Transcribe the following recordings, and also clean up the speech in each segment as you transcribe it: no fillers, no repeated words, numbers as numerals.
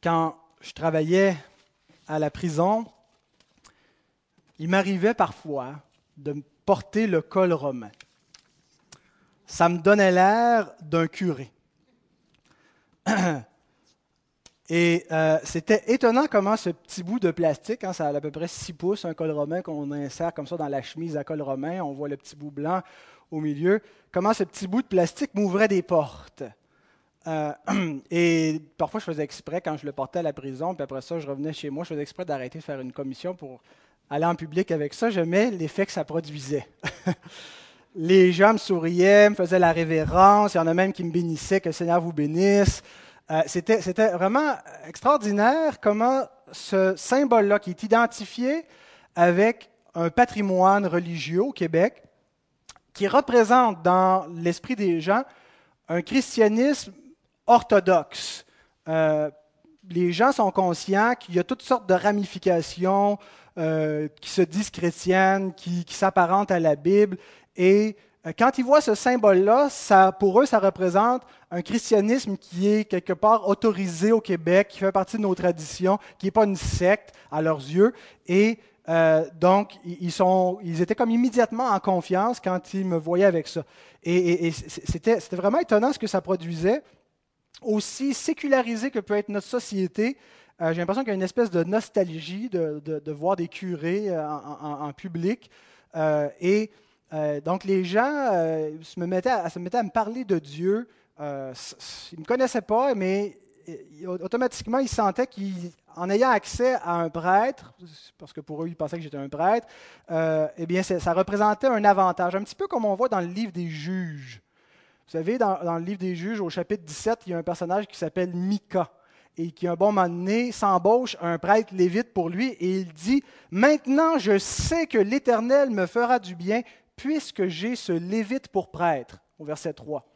Quand je travaillais à la prison, il m'arrivait parfois de me porter le col romain. Ça me donnait l'air d'un curé. Et c'était étonnant comment ce petit bout de plastique, ça a à peu près 6 pouces, un col romain qu'on insère comme ça dans la chemise à col romain, on voit le petit bout blanc au milieu, comment ce petit bout de plastique m'ouvrait des portes. Et parfois, je faisais exprès quand je le portais à la prison, puis après ça, je revenais chez moi, je faisais exprès d'arrêter de faire une commission pour aller en public avec ça. J'aimais l'effet que ça produisait. Les gens me souriaient, me faisaient la révérence, il y en a même qui me bénissaient, que le Seigneur vous bénisse. C'était vraiment extraordinaire comment ce symbole-là, qui est identifié avec un patrimoine religieux au Québec, qui représente dans l'esprit des gens un christianisme orthodoxe. Les gens sont conscients qu'il y a toutes sortes de ramifications qui se disent chrétiennes, qui s'apparentent à la Bible. Et quand ils voient ce symbole-là, pour eux, ça représente un christianisme qui est quelque part autorisé au Québec, qui fait partie de nos traditions, qui n'est pas une secte à leurs yeux. Et donc, ils étaient comme immédiatement en confiance quand ils me voyaient avec ça. Et c'était vraiment étonnant ce que ça produisait. Aussi sécularisé que peut être notre société, j'ai l'impression qu'il y a une espèce de nostalgie de voir des curés en public. Donc, les gens se mettaient à me parler de Dieu. Ils ne me connaissaient pas, mais automatiquement, ils sentaient qu'en ayant accès à un prêtre, parce que pour eux, ils pensaient que j'étais un prêtre, eh bien, ça représentait un avantage. Un petit peu comme on voit dans le livre des Juges. Vous savez, dans le livre des Juges, au chapitre 17, il y a un personnage qui s'appelle Mika et qui, un bon moment donné, s'embauche un prêtre lévite pour lui et il dit « Maintenant, je sais que l'Éternel me fera du bien puisque j'ai ce lévite pour prêtre. » Au verset 3.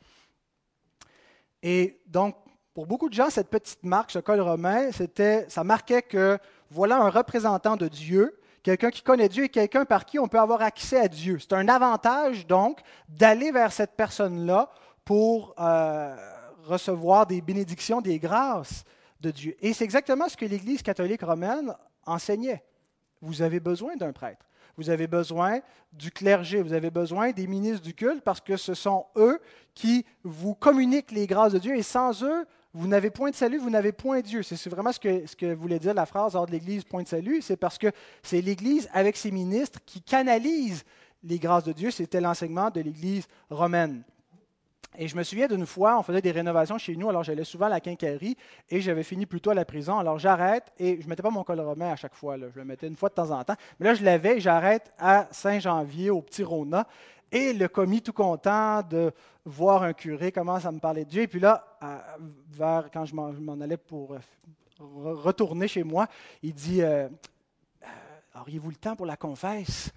Et donc, pour beaucoup de gens, cette petite marque, ce col romain, ça marquait que voilà un représentant de Dieu, quelqu'un qui connaît Dieu et quelqu'un par qui on peut avoir accès à Dieu. C'est un avantage, donc, d'aller vers cette personne-là pour recevoir des bénédictions, des grâces de Dieu. Et c'est exactement ce que l'Église catholique romaine enseignait. Vous avez besoin d'un prêtre. Vous avez besoin du clergé, vous avez besoin des ministres du culte parce que ce sont eux qui vous communiquent les grâces de Dieu et sans eux, vous n'avez point de salut, vous n'avez point Dieu. C'est vraiment ce que voulait dire la phrase hors de l'Église, point de salut. C'est parce que c'est l'Église avec ses ministres qui canalise les grâces de Dieu. C'était l'enseignement de l'Église romaine. Et je me souviens d'une fois, on faisait des rénovations chez nous, alors j'allais souvent à la quincaillerie et j'avais fini plus tôt à la prison. Alors j'arrête et je ne mettais pas mon col romain à chaque fois, là. Je le mettais une fois de temps en temps. Mais là, je l'avais et j'arrête à Saint-Janvier, au Petit Rona. Et le commis, tout content de voir un curé, commence à me parler de Dieu. Et puis là, quand je m'en allais pour retourner chez moi, il dit Auriez-vous le temps pour la confesse?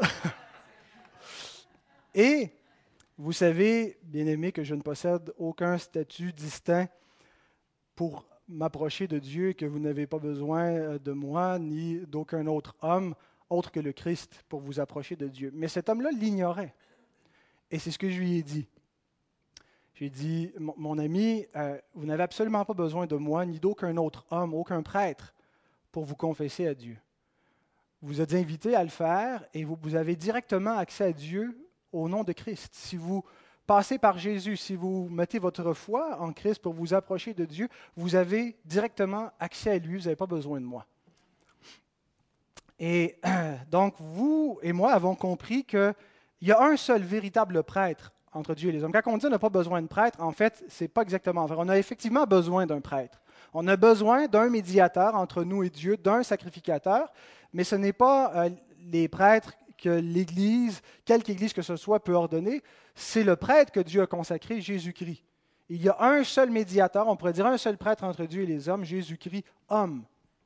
Et vous savez, bien-aimés, que je ne possède aucun statut distinct pour m'approcher de Dieu et que vous n'avez pas besoin de moi ni d'aucun autre homme autre que le Christ pour vous approcher de Dieu. Mais cet homme-là l'ignorait. Et c'est ce que je lui ai dit. J'ai dit, mon ami, vous n'avez absolument pas besoin de moi ni d'aucun autre homme, aucun prêtre pour vous confesser à Dieu. Vous êtes invité à le faire et vous avez directement accès à Dieu au nom de Christ. Si vous passez par Jésus, si vous mettez votre foi en Christ pour vous approcher de Dieu, vous avez directement accès à lui, vous n'avez pas besoin de moi. Et donc, vous et moi avons compris qu'il y a un seul véritable prêtre entre Dieu et les hommes. Quand on dit qu'on n'a pas besoin de prêtre, en fait, ce n'est pas exactement vrai. On a effectivement besoin d'un prêtre. On a besoin d'un médiateur entre nous et Dieu, d'un sacrificateur, mais ce n'est pas les prêtres que l'Église, quelque Église que ce soit, peut ordonner. C'est le prêtre que Dieu a consacré, Jésus-Christ. Il y a un seul médiateur, on pourrait dire un seul prêtre entre Dieu et les hommes, Jésus-Christ, homme.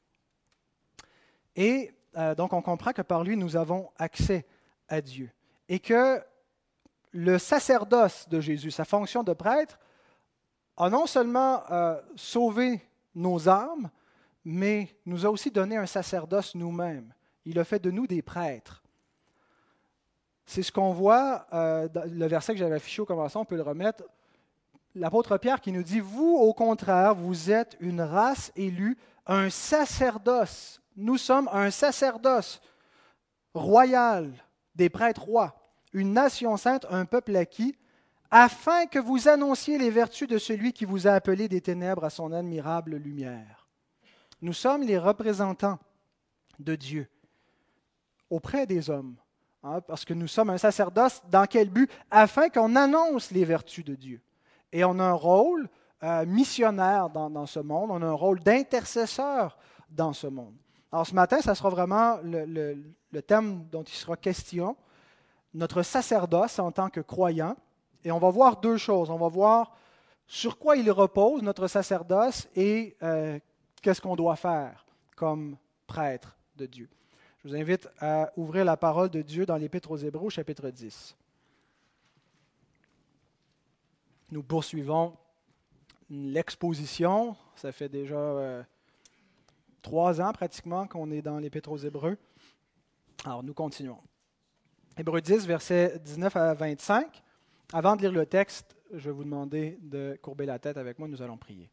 Et donc, on comprend que par lui, nous avons accès à Dieu. Et que le sacerdoce de Jésus, sa fonction de prêtre, a non seulement sauvé nos âmes, mais nous a aussi donné un sacerdoce nous-mêmes. Il a fait de nous des prêtres. C'est ce qu'on voit, dans le verset que j'avais affiché au commencement, on peut le remettre. l'apôtre Pierre qui nous dit, vous, au contraire, vous êtes une race élue, un sacerdoce. Nous sommes un sacerdoce royal, des prêtres rois, une nation sainte, un peuple acquis, afin que vous annonciez les vertus de celui qui vous a appelé des ténèbres à son admirable lumière. Nous sommes les représentants de Dieu auprès des hommes, parce que nous sommes un sacerdoce. Dans quel but? Afin qu'on annonce les vertus de Dieu. Et on a un rôle missionnaire dans ce monde, on a un rôle d'intercesseur dans ce monde. Alors ce matin, ça sera vraiment le thème dont il sera question, notre sacerdoce en tant que croyant. Et on va voir deux choses. On va voir sur quoi il repose, notre sacerdoce, et qu'est-ce qu'on doit faire comme prêtre de Dieu. Je vous invite à ouvrir la parole de Dieu dans l'Épître aux Hébreux, chapitre 10. Nous poursuivons l'exposition. Ça fait déjà 3 ans pratiquement qu'on est dans l'Épître aux Hébreux. Alors, nous continuons. Hébreux 10, versets 19 à 25. Avant de lire le texte, je vais vous demander de courber la tête avec moi. Nous allons prier.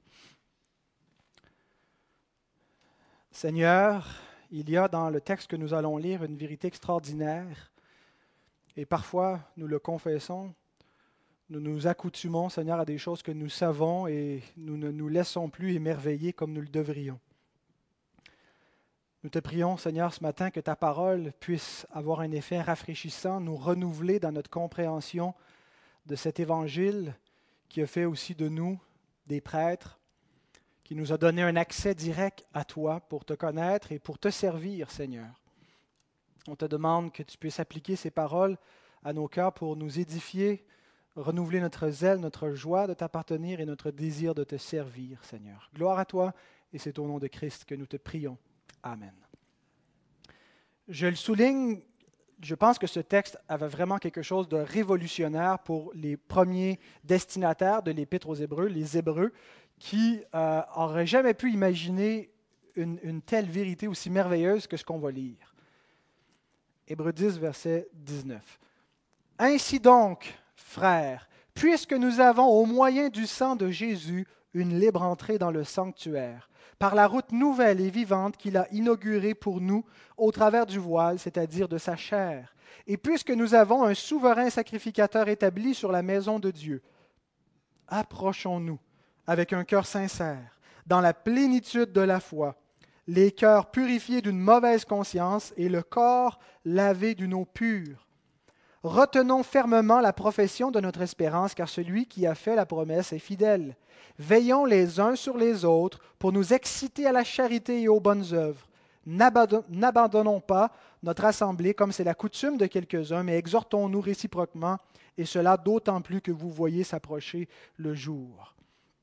Seigneur, il y a dans le texte que nous allons lire une vérité extraordinaire. Et parfois, nous le confessons, nous nous accoutumons, Seigneur, à des choses que nous savons et nous ne nous laissons plus émerveiller comme nous le devrions. Nous te prions, Seigneur, ce matin, que ta parole puisse avoir un effet rafraîchissant, nous renouveler dans notre compréhension de cet évangile qui a fait aussi de nous des prêtres, qui nous a donné un accès direct à toi pour te connaître et pour te servir, Seigneur. On te demande que tu puisses appliquer ces paroles à nos cœurs pour nous édifier, renouveler notre zèle, notre joie de t'appartenir et notre désir de te servir, Seigneur. Gloire à toi, et c'est au nom de Christ que nous te prions. Amen. Je le souligne, je pense que ce texte avait vraiment quelque chose de révolutionnaire pour les premiers destinataires de l'Épître aux Hébreux, les Hébreux, qui n'auraient jamais pu imaginer une telle vérité aussi merveilleuse que ce qu'on va lire. Hébreux 10, verset 19. « Ainsi donc, frères, puisque nous avons au moyen du sang de Jésus une libre entrée dans le sanctuaire, par la route nouvelle et vivante qu'il a inaugurée pour nous au travers du voile, c'est-à-dire de sa chair. Et puisque nous avons un souverain sacrificateur établi sur la maison de Dieu, approchons-nous avec un cœur sincère, dans la plénitude de la foi, les cœurs purifiés d'une mauvaise conscience et le corps lavé d'une eau pure. Retenons fermement la profession de notre espérance, car celui qui a fait la promesse est fidèle. Veillons les uns sur les autres pour nous exciter à la charité et aux bonnes œuvres. N'abandonnons pas notre assemblée comme c'est la coutume de quelques-uns, mais exhortons-nous réciproquement, et cela d'autant plus que vous voyez s'approcher le jour.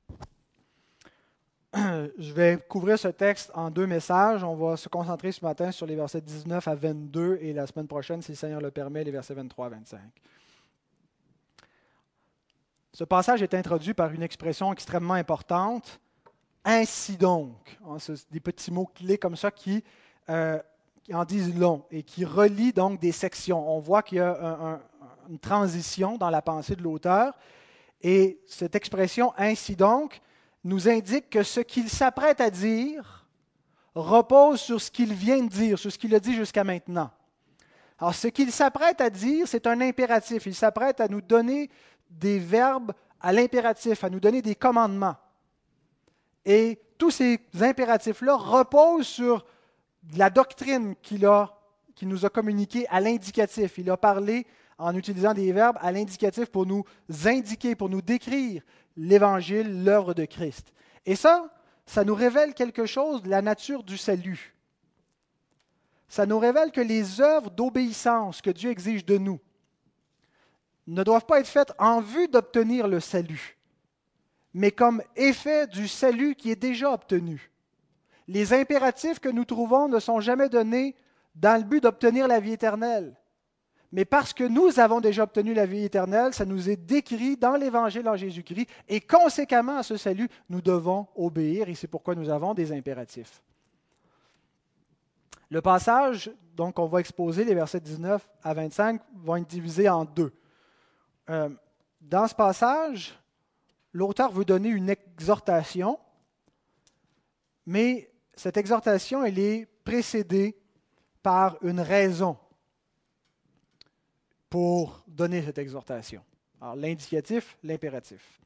Je vais couvrir ce texte en 2 messages. On va se concentrer ce matin sur les versets 19 à 22 et la semaine prochaine, si le Seigneur le permet, les versets 23 à 25. Ce passage est introduit par une expression extrêmement importante. Ainsi donc. C'est des petits mots clés comme ça qui en disent long et qui relient donc des sections. On voit qu'il y a une transition dans la pensée de l'auteur. Et cette expression « ainsi donc » nous indique que ce qu'il s'apprête à dire repose sur ce qu'il vient de dire, sur ce qu'il a dit jusqu'à maintenant. Alors, ce qu'il s'apprête à dire, c'est un impératif. Il s'apprête à nous donner des verbes à l'impératif, à nous donner des commandements. Et tous ces impératifs-là reposent sur la doctrine qu'il nous a communiquée à l'indicatif. Il a parlé en utilisant des verbes à l'indicatif pour nous indiquer, pour nous décrire l'Évangile, l'œuvre de Christ. Et ça nous révèle quelque chose de la nature du salut. Ça nous révèle que les œuvres d'obéissance que Dieu exige de nous ne doivent pas être faites en vue d'obtenir le salut, mais comme effet du salut qui est déjà obtenu. Les impératifs que nous trouvons ne sont jamais donnés dans le but d'obtenir la vie éternelle. Mais parce que nous avons déjà obtenu la vie éternelle, ça nous est décrit dans l'Évangile en Jésus-Christ, et conséquemment à ce salut, nous devons obéir, et c'est pourquoi nous avons des impératifs. Le passage, donc, qu'on va exposer, les versets 19 à 25, vont être divisés en 2. Dans ce passage, l'auteur veut donner une exhortation, mais cette exhortation, elle est précédée par une raison pour donner cette exhortation. Alors, l'indicatif, l'impératif.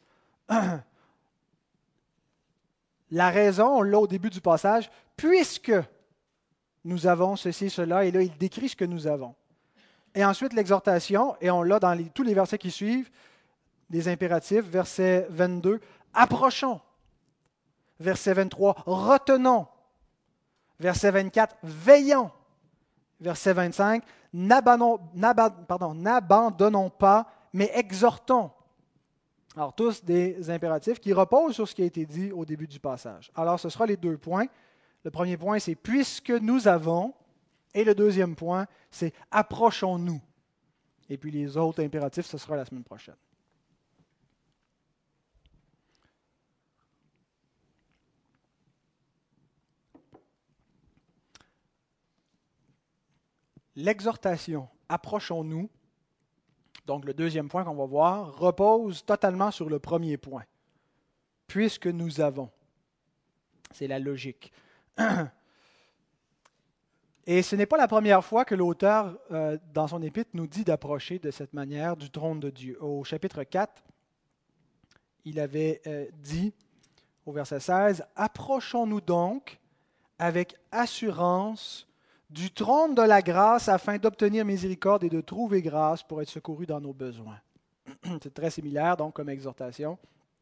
La raison, on l'a au début du passage, puisque nous avons ceci, cela, et là, il décrit ce que nous avons. Et ensuite, l'exhortation, et on l'a dans tous les versets qui suivent, des impératifs, verset 22, approchons. Verset 23, retenons. Verset 24, veillons. Verset 25, n'abandonnons pas, mais exhortons. Alors, tous des impératifs qui reposent sur ce qui a été dit au début du passage. Alors, ce sera les 2 points. Le premier point, c'est puisque nous avons, et le deuxième point, c'est approchons-nous. Et puis les autres impératifs, ce sera la semaine prochaine. L'exhortation, approchons-nous, donc le deuxième point qu'on va voir, repose totalement sur le premier point. Puisque nous avons. C'est la logique. Et ce n'est pas la première fois que l'auteur, dans son épître, nous dit d'approcher de cette manière du trône de Dieu. Au chapitre 4, il avait dit, au verset 16, « Approchons-nous donc avec assurance du trône de la grâce afin d'obtenir miséricorde et de trouver grâce pour être secourus dans nos besoins. » C'est très similaire, donc, comme exhortation.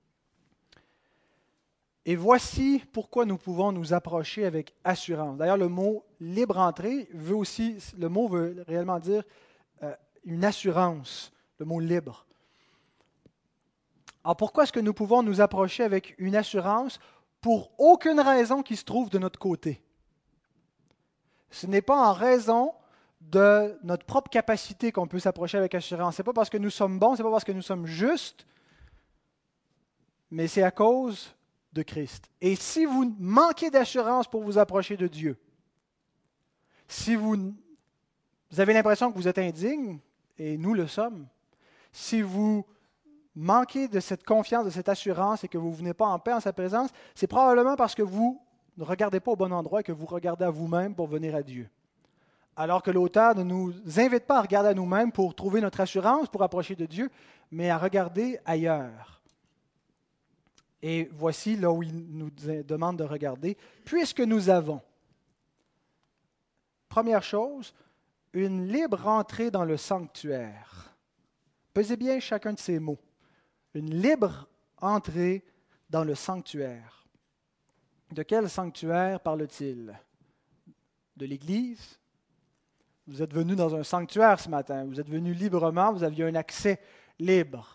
Et voici pourquoi nous pouvons nous approcher avec assurance. D'ailleurs, le mot libre entrée le mot veut réellement dire une assurance, le mot libre. Alors pourquoi est-ce que nous pouvons nous approcher avec une assurance? Pour aucune raison qui se trouve de notre côté. Ce n'est pas en raison de notre propre capacité qu'on peut s'approcher avec assurance. Ce n'est pas parce que nous sommes bons, ce n'est pas parce que nous sommes justes, mais c'est à cause de Christ. Et si vous manquez d'assurance pour vous approcher de Dieu, si vous avez l'impression que vous êtes indigne, et nous le sommes, si vous manquez de cette confiance, de cette assurance et que vous ne venez pas en paix en sa présence, c'est probablement parce que vous ne regardez pas au bon endroit et que vous regardez à vous-même pour venir à Dieu. Alors que l'auteur ne nous invite pas à regarder à nous-mêmes pour trouver notre assurance, pour approcher de Dieu, mais à regarder ailleurs. Et voici là où il nous demande de regarder. Puisque nous avons, première chose, une libre entrée dans le sanctuaire. Pesez bien chacun de ces mots. Une libre entrée dans le sanctuaire. De quel sanctuaire parle-t-il? De l'Église? Vous êtes venu dans un sanctuaire ce matin. Vous êtes venu librement, vous aviez un accès libre.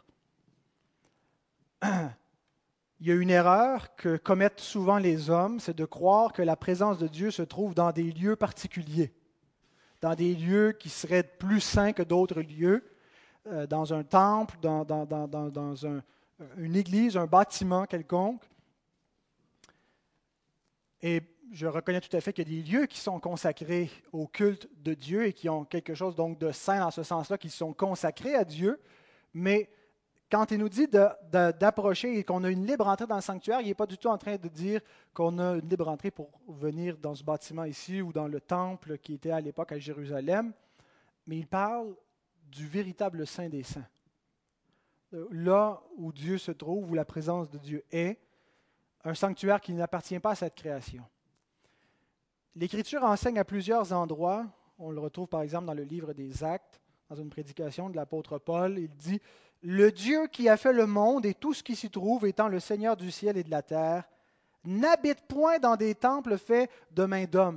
Il y a une erreur que commettent souvent les hommes, c'est de croire que la présence de Dieu se trouve dans des lieux particuliers, dans des lieux qui seraient plus saints que d'autres lieux, dans un temple, dans une église, un bâtiment quelconque. Et je reconnais tout à fait qu'il y a des lieux qui sont consacrés au culte de Dieu et qui ont quelque chose donc de saint dans ce sens-là, qui sont consacrés à Dieu, mais quand il nous dit d'approcher et qu'on a une libre entrée dans le sanctuaire, il n'est pas du tout en train de dire qu'on a une libre entrée pour venir dans ce bâtiment ici ou dans le temple qui était à l'époque à Jérusalem, mais il parle du véritable Saint des Saints. Là où Dieu se trouve, où la présence de Dieu est, un sanctuaire qui n'appartient pas à cette création. L'Écriture enseigne à plusieurs endroits, on le retrouve par exemple dans le livre des Actes, dans une prédication de l'apôtre Paul, il dit « Le Dieu qui a fait le monde et tout ce qui s'y trouve, étant le Seigneur du ciel et de la terre, n'habite point dans des temples faits de main d'homme. »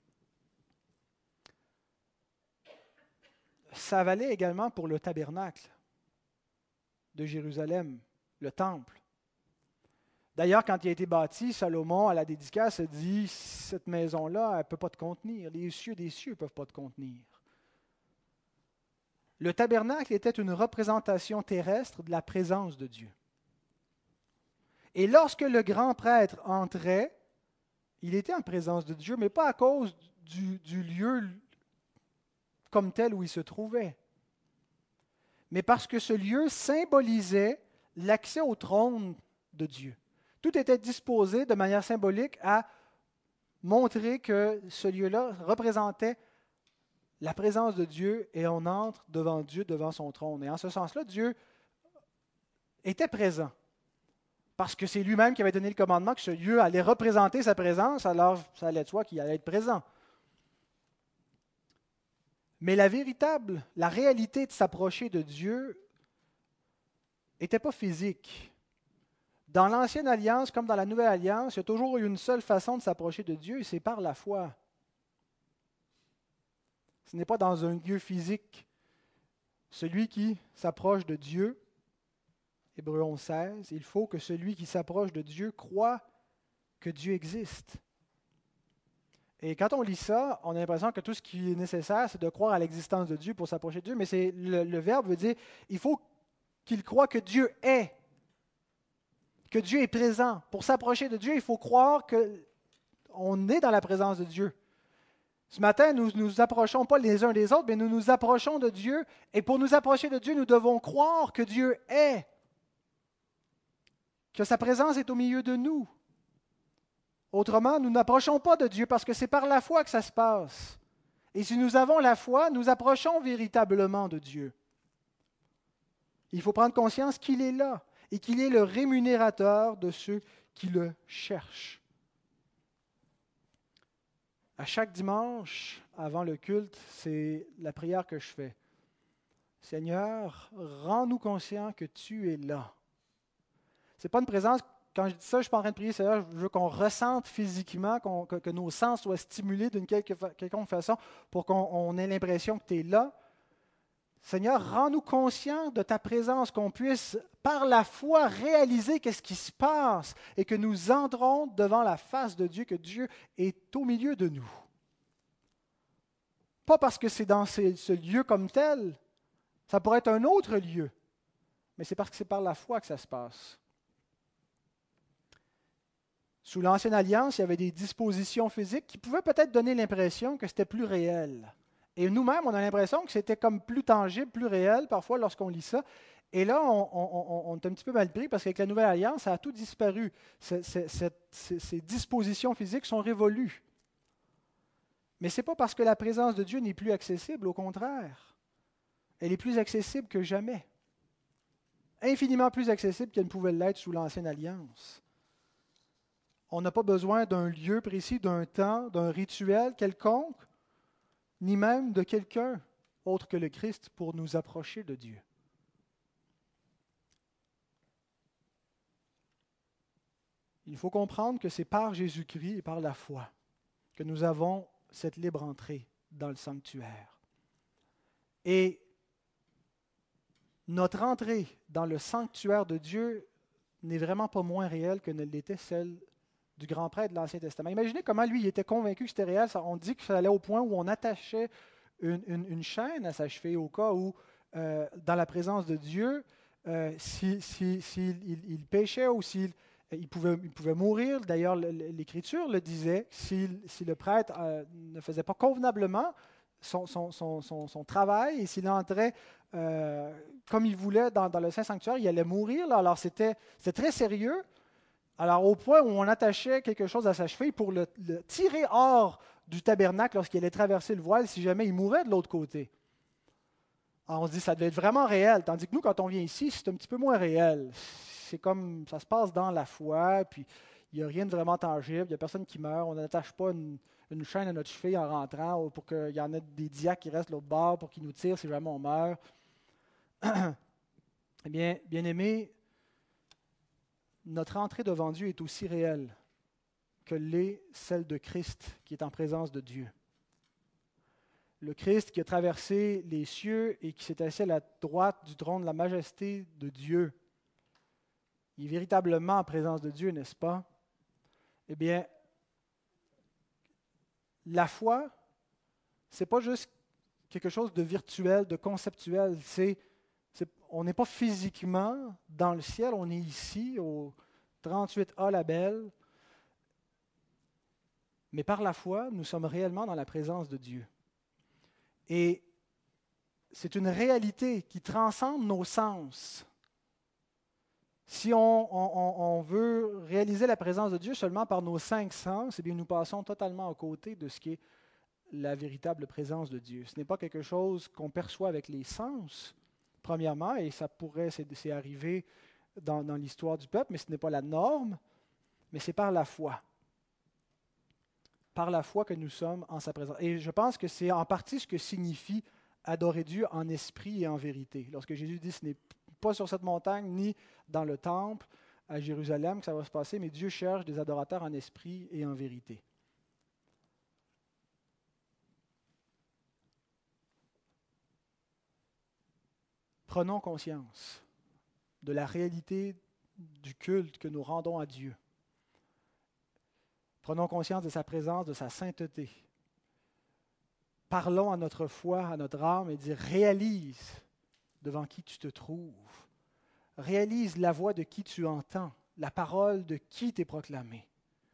Ça valait également pour le tabernacle de Jérusalem, le temple. D'ailleurs, quand il a été bâti, Salomon, à la dédicace, a dit « Cette maison-là, elle ne peut pas te contenir. Les cieux des cieux ne peuvent pas te contenir. » Le tabernacle était une représentation terrestre de la présence de Dieu. Et lorsque le grand prêtre entrait, il était en présence de Dieu, mais pas à cause du lieu comme tel où il se trouvait, mais parce que ce lieu symbolisait l'accès au trône de Dieu. Tout était disposé de manière symbolique à montrer que ce lieu-là représentait la présence de Dieu et on entre devant Dieu, devant son trône. Et en ce sens-là, Dieu était présent parce que c'est lui-même qui avait donné le commandement que ce lieu allait représenter sa présence, alors ça allait de soi qu'il allait être présent. Mais la réalité de s'approcher de Dieu n'était pas physique. Dans l'Ancienne Alliance comme dans la Nouvelle Alliance, il y a toujours eu une seule façon de s'approcher de Dieu et c'est par la foi. Ce n'est pas dans un lieu physique. Celui qui s'approche de Dieu, Hébreux 11:16, il faut que celui qui s'approche de Dieu croit que Dieu existe. Et quand on lit ça, on a l'impression que tout ce qui est nécessaire, c'est de croire à l'existence de Dieu pour s'approcher de Dieu, mais le verbe veut dire il faut qu'il croit que Dieu est, que Dieu est présent. Pour s'approcher de Dieu, il faut croire qu'on est dans la présence de Dieu. Ce matin, nous ne nous approchons pas les uns des autres, mais nous nous approchons de Dieu. Et pour nous approcher de Dieu, nous devons croire que Dieu est, que sa présence est au milieu de nous. Autrement, nous n'approchons pas de Dieu parce que c'est par la foi que ça se passe. Et si nous avons la foi, nous approchons véritablement de Dieu. Il faut prendre conscience qu'il est là et qu'il est le rémunérateur de ceux qui le cherchent. À chaque dimanche, avant le culte, c'est la prière que je fais. Seigneur, rends-nous conscients que tu es là. Ce n'est pas une présence, quand je dis ça, je ne suis pas en train de prier, Seigneur, je veux qu'on ressente physiquement, que nos sens soient stimulés d'une quelconque façon pour qu'on ait l'impression que tu es là. Seigneur, rends-nous conscients de ta présence, qu'on puisse, par la foi, réaliser qu'est-ce qui se passe et que nous entrons devant la face de Dieu, que Dieu est au milieu de nous. Pas parce que c'est dans ce lieu comme tel, ça pourrait être un autre lieu, mais c'est parce que c'est par la foi que ça se passe. Sous l'Ancienne Alliance, il y avait des dispositions physiques qui pouvaient peut-être donner l'impression que c'était plus réel. Et nous-mêmes, on a l'impression que c'était comme plus tangible, plus réel, parfois, lorsqu'on lit ça. Et là, on est un petit peu mal pris parce qu'avec la Nouvelle Alliance, ça a tout disparu. Ces dispositions physiques sont révolues. Mais ce n'est pas parce que la présence de Dieu n'est plus accessible, au contraire. Elle est plus accessible que jamais. Infiniment plus accessible qu'elle ne pouvait l'être sous l'Ancienne Alliance. On n'a pas besoin d'un lieu précis, d'un temps, d'un rituel quelconque, ni même de quelqu'un autre que le Christ pour nous approcher de Dieu. Il faut comprendre que c'est par Jésus-Christ et par la foi que nous avons cette libre entrée dans le sanctuaire. Et notre entrée dans le sanctuaire de Dieu n'est vraiment pas moins réelle que ne l'était celle du grand prêtre de l'Ancien Testament. Imaginez comment lui, il était convaincu que c'était réel. On dit que ça allait au point où on attachait une chaîne à sa cheville au cas où, dans la présence de Dieu, s'il péchait ou s'il pouvait mourir. D'ailleurs, l'Écriture le disait, si le prêtre ne faisait pas convenablement son travail et s'il entrait comme il voulait dans le Saint-Sanctuaire, il allait mourir. Là. Alors, c'était très sérieux. Alors, au point où on attachait quelque chose à sa cheville pour le tirer hors du tabernacle lorsqu'il allait traverser le voile, si jamais il mourait de l'autre côté. Alors, on se dit que ça devait être vraiment réel, tandis que nous, quand on vient ici, c'est un petit peu moins réel. C'est comme, ça se passe dans la foi, puis il n'y a rien de vraiment tangible, il n'y a personne qui meurt, on n'attache pas une chaîne à notre cheville en rentrant pour qu'il y en ait des diacres qui restent l'autre bord pour qu'ils nous tirent si jamais on meurt. Eh bien, bien-aimés, notre entrée devant Dieu est aussi réelle que l'est celle de Christ qui est en présence de Dieu. Le Christ qui a traversé les cieux et qui s'est assis à la droite du trône de la majesté de Dieu, il est véritablement en présence de Dieu, n'est-ce pas? Eh bien, la foi, ce n'est pas juste quelque chose de virtuel, de conceptuel. On n'est pas physiquement dans le ciel, on est ici, au 38A La Belle. Mais par la foi, nous sommes réellement dans la présence de Dieu. Et c'est une réalité qui transcende nos sens. Si on veut réaliser la présence de Dieu seulement par nos 5 sens, eh bien, nous passons totalement à côté de ce qui est la véritable présence de Dieu. Ce n'est pas quelque chose qu'on perçoit avec les sens, premièrement, et ça pourrait, c'est arrivé dans l'histoire du peuple, mais ce n'est pas la norme, mais c'est par la foi. Par la foi que nous sommes en sa présence. Et je pense que c'est en partie ce que signifie adorer Dieu en esprit et en vérité. Lorsque Jésus dit ce n'est pas sur cette montagne ni dans le temple à Jérusalem que ça va se passer, mais Dieu cherche des adorateurs en esprit et en vérité. Prenons conscience de la réalité du culte que nous rendons à Dieu. Prenons conscience de sa présence, de sa sainteté. Parlons à notre foi, à notre âme et dire, réalise devant qui tu te trouves. Réalise la voix de qui tu entends, la parole de qui t'est proclamée.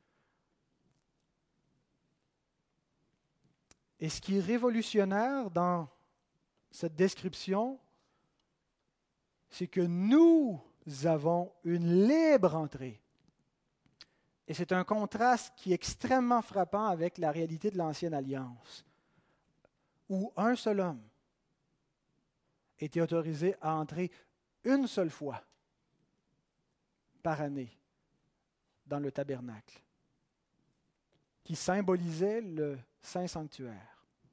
Et ce qui est révolutionnaire dans cette description, c'est que nous avons une libre entrée. Et c'est un contraste qui est extrêmement frappant avec la réalité de l'Ancienne Alliance, où un seul homme était autorisé à entrer une seule fois par année dans le tabernacle, qui symbolisait le Saint Sanctuaire.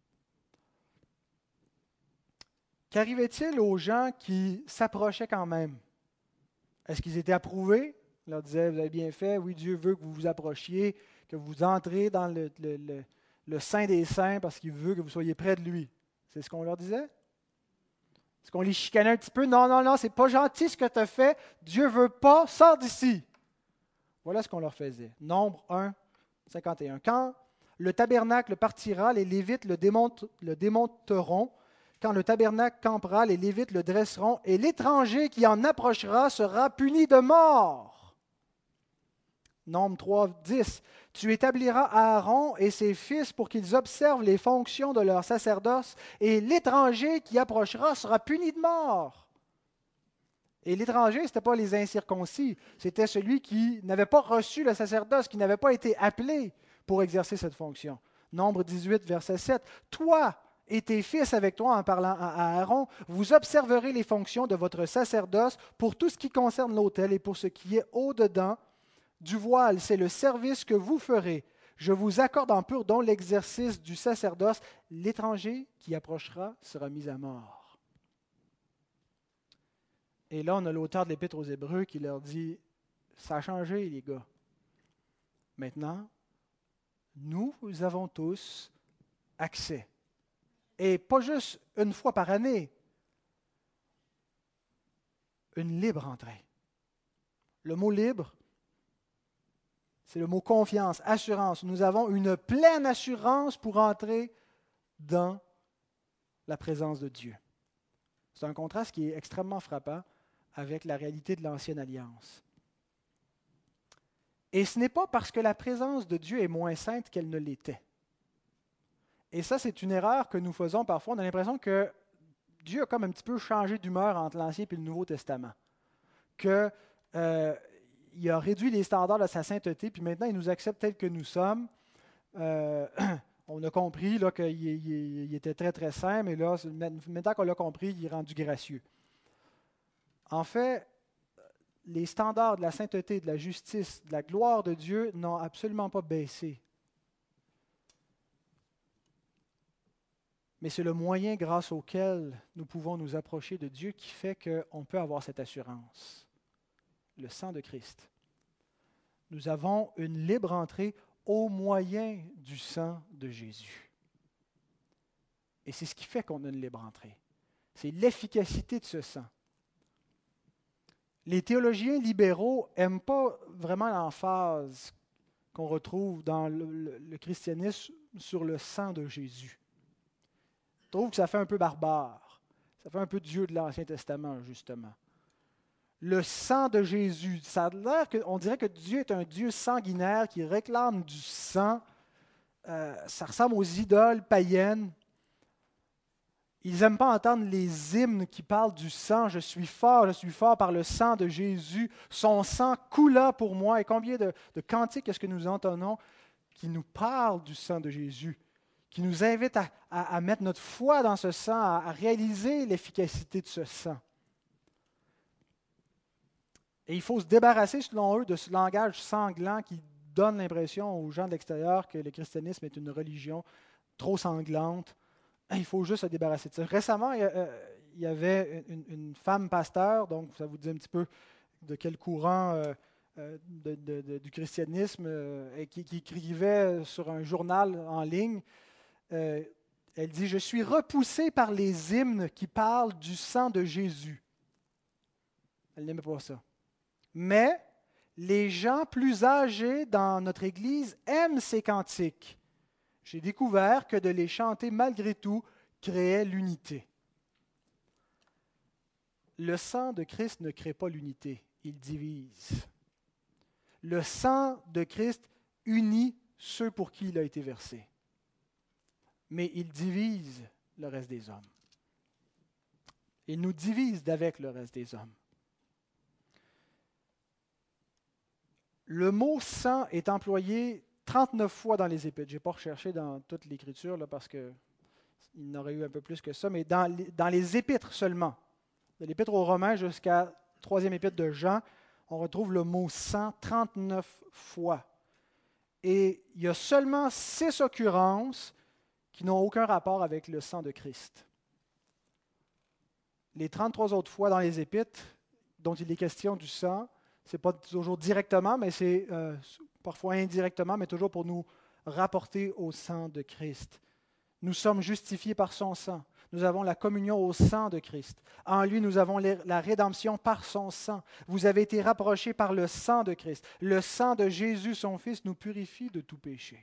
Qu'arrivait-il aux gens qui s'approchaient quand même? Est-ce qu'ils étaient approuvés? On leur disait, vous avez bien fait, oui, Dieu veut que vous vous approchiez, que vous entrez dans le Saint des Saints parce qu'il veut que vous soyez près de lui. C'est ce qu'on leur disait? Est-ce qu'on les chicanait un petit peu? Non, non, non, c'est pas gentil ce que tu as fait. Dieu veut pas, sors d'ici. Voilà ce qu'on leur faisait. Nombre 1, 51. Quand le tabernacle partira, les Lévites le démonteront. Quand le tabernacle campera, les Lévites le dresseront, et l'étranger qui en approchera sera puni de mort. Nombre 3, 10. Tu établiras Aaron et ses fils pour qu'ils observent les fonctions de leur sacerdoce, et l'étranger qui approchera sera puni de mort. Et l'étranger, ce n'était pas les incirconcis, c'était celui qui n'avait pas reçu le sacerdoce, qui n'avait pas été appelé pour exercer cette fonction. Nombre 18, verset 7. Toi et tes fils avec toi, en parlant à Aaron, vous observerez les fonctions de votre sacerdoce pour tout ce qui concerne l'autel et pour ce qui est au-dedans du voile. C'est le service que vous ferez. Je vous accorde en pur don l'exercice du sacerdoce. L'étranger qui approchera sera mis à mort. Et là, on a l'auteur de l'Épître aux Hébreux qui leur dit, ça a changé les gars. Maintenant, nous avons tous accès. Et pas juste une fois par année, une libre entrée. Le mot libre, c'est le mot confiance, assurance. Nous avons une pleine assurance pour entrer dans la présence de Dieu. C'est un contraste qui est extrêmement frappant avec la réalité de l'Ancienne Alliance. Et ce n'est pas parce que la présence de Dieu est moins sainte qu'elle ne l'était. Et ça, c'est une erreur que nous faisons parfois. On a l'impression que Dieu a comme un petit peu changé d'humeur entre l'Ancien et le Nouveau Testament. Qu'il a réduit les standards de sa sainteté, puis maintenant, il nous accepte tels que nous sommes. On a compris là, qu'il était très, très saint, mais là, maintenant qu'on l'a compris, il est rendu gracieux. En fait, les standards de la sainteté, de la justice, de la gloire de Dieu n'ont absolument pas baissé. Mais c'est le moyen grâce auquel nous pouvons nous approcher de Dieu qui fait qu'on peut avoir cette assurance. Le sang de Christ. Nous avons une libre entrée au moyen du sang de Jésus. Et c'est ce qui fait qu'on a une libre entrée. C'est l'efficacité de ce sang. Les théologiens libéraux n'aiment pas vraiment l'emphase qu'on retrouve dans le christianisme sur le sang de Jésus. Ils trouvent que ça fait un peu barbare. Ça fait un peu Dieu de l'Ancien Testament, justement. Le sang de Jésus, ça a l'air qu'on dirait que Dieu est un Dieu sanguinaire qui réclame du sang. Ça ressemble aux idoles païennes. Ils n'aiment pas entendre les hymnes qui parlent du sang. Je suis fort par le sang de Jésus. Son sang coula pour moi. Et combien de cantiques est-ce que nous entendons qui nous parlent du sang de Jésus, qui nous invitent à mettre notre foi dans ce sang, à réaliser l'efficacité de ce sang. Et il faut se débarrasser, selon eux, de ce langage sanglant qui donne l'impression aux gens de l'extérieur que le christianisme est une religion trop sanglante. Il faut juste se débarrasser de ça. Récemment, il y avait une femme pasteur, donc ça vous dit un petit peu de quel courant du christianisme, et qui écrivait sur un journal en ligne. Elle dit « Je suis repoussée par les hymnes qui parlent du sang de Jésus. » Elle n'aimait pas ça. Mais les gens plus âgés dans notre Église aiment ces cantiques. J'ai découvert que de les chanter malgré tout créait l'unité. Le sang de Christ ne crée pas l'unité, il divise. Le sang de Christ unit ceux pour qui il a été versé. Mais il divise le reste des hommes. Il nous divise d'avec le reste des hommes. Le mot « sang » est employé 39 fois dans les Épîtres. Je n'ai pas recherché dans toute l'Écriture là, parce qu'il y en aurait eu un peu plus que ça, mais dans les Épîtres seulement, de l'Épître aux Romains jusqu'à la 3e Épître de Jean, on retrouve le mot « sang » 39 fois. Et il y a seulement 6 occurrences qui n'ont aucun rapport avec le sang de Christ. Les 33 autres fois dans les Épîtres, dont il est question du sang, ce n'est pas toujours directement, mais c'est parfois indirectement, mais toujours pour nous rapporter au sang de Christ. Nous sommes justifiés par son sang. Nous avons la communion au sang de Christ. En lui, nous avons la rédemption par son sang. Vous avez été rapprochés par le sang de Christ. Le sang de Jésus, son Fils, nous purifie de tout péché.